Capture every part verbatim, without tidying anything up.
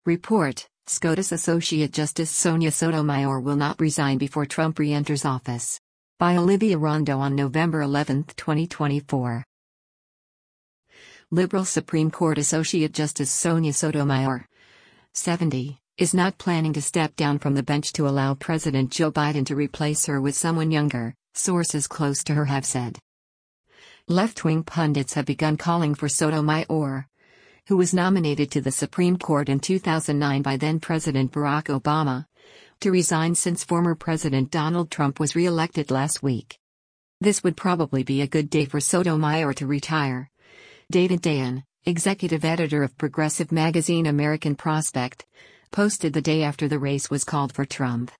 Report: SCOTUS Associate Justice Sonia Sotomayor will not resign before Trump re-enters office. By Olivia Rondo on November eleventh, twenty twenty-four. Liberal Supreme Court Associate Justice Sonia Sotomayor, seventy, is not planning to step down from the bench to allow President Joe Biden to replace her with someone younger, sources close to her have said. Left-wing pundits have begun calling for Sotomayor, who was nominated to the Supreme Court in two thousand nine by then-President Barack Obama, to resign since former President Donald Trump was re-elected last week. This would probably be a good day for Sotomayor to retire. David Dayen, executive editor of progressive magazine American Prospect, posted the day after the race was called for Trump.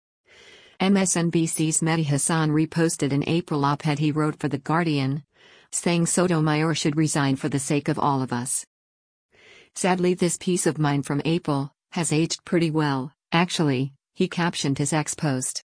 M S N B C's Mehdi Hasan reposted an April op-ed he wrote for The Guardian, saying Sotomayor should resign for the sake of all of us. Sadly, this piece of mine from April has aged pretty well, actually, he captioned his X post.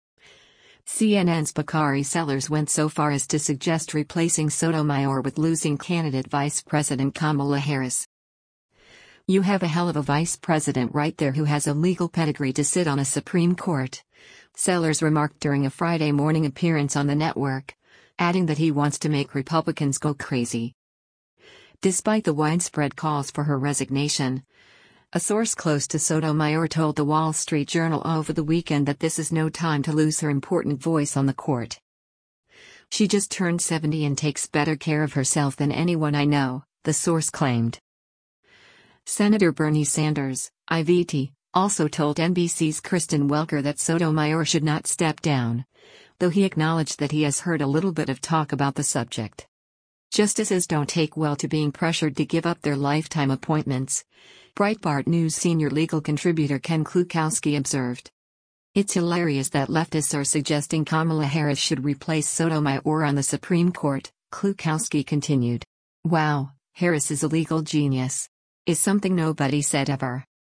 C N N's Bakari Sellers went so far as to suggest replacing Sotomayor with losing candidate Vice President Kamala Harris. You have a hell of a vice president right there who has a legal pedigree to sit on a Supreme Court, Sellers remarked during a Friday morning appearance on the network, adding that he wants to make Republicans go crazy. Despite the widespread calls for her resignation, a source close to Sotomayor told the Wall Street Journal over the weekend that this is no time to lose her important voice on the court. She just turned seventy and takes better care of herself than anyone I know, the source claimed. Senator Bernie Sanders, I V T, also told N B C's Kristen Welker that Sotomayor should not step down, though he acknowledged that he has heard a little bit of talk about the subject. Justices don't take well to being pressured to give up their lifetime appointments, Breitbart News senior legal contributor Ken Klukowski observed. It's hilarious that leftists are suggesting Kamala Harris should replace Sotomayor on the Supreme Court, Klukowski continued. Wow, Harris is a legal genius. Is something nobody said ever.